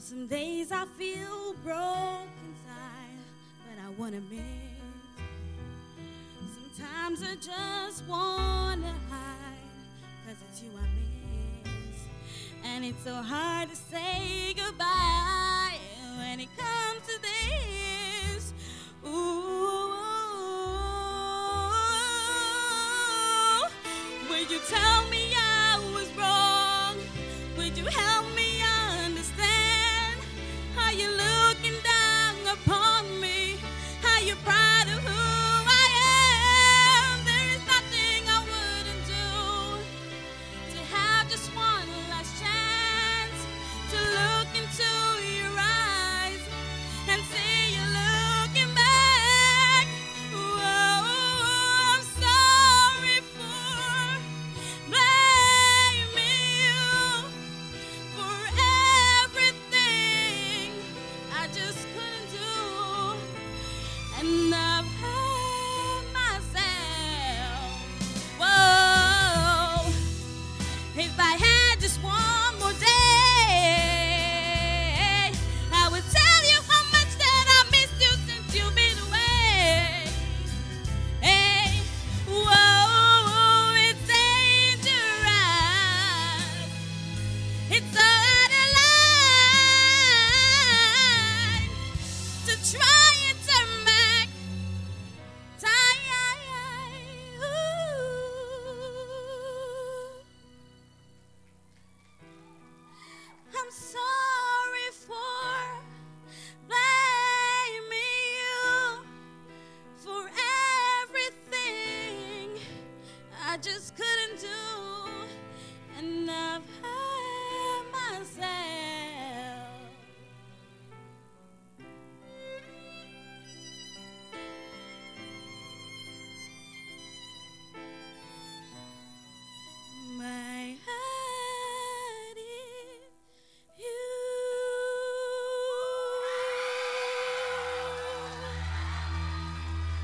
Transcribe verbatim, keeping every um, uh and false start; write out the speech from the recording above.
Some days I feel broken inside, but I wanna make. Sometimes I just wanna hide, cause it's you I miss. And it's so hard to say goodbye when it comes to this. Ooh, would you tell me I was wrong? Would you help me understand how you're looking down upon me? How you're proud of who I am? There is nothing I wouldn't do to have just one last chance to look into your eyes and see you looking back. Whoa, I'm sorry for blaming you for everything I just couldn't do, and I've hurt myself. Whoa, if I had just one more day, I would tell you how much that I missed you since you've been away. Hey, whoa, it's dangerous. It's a line to try and turn back time. Ooh. I'm sorry for blaming you for everything I just couldn't do, and I've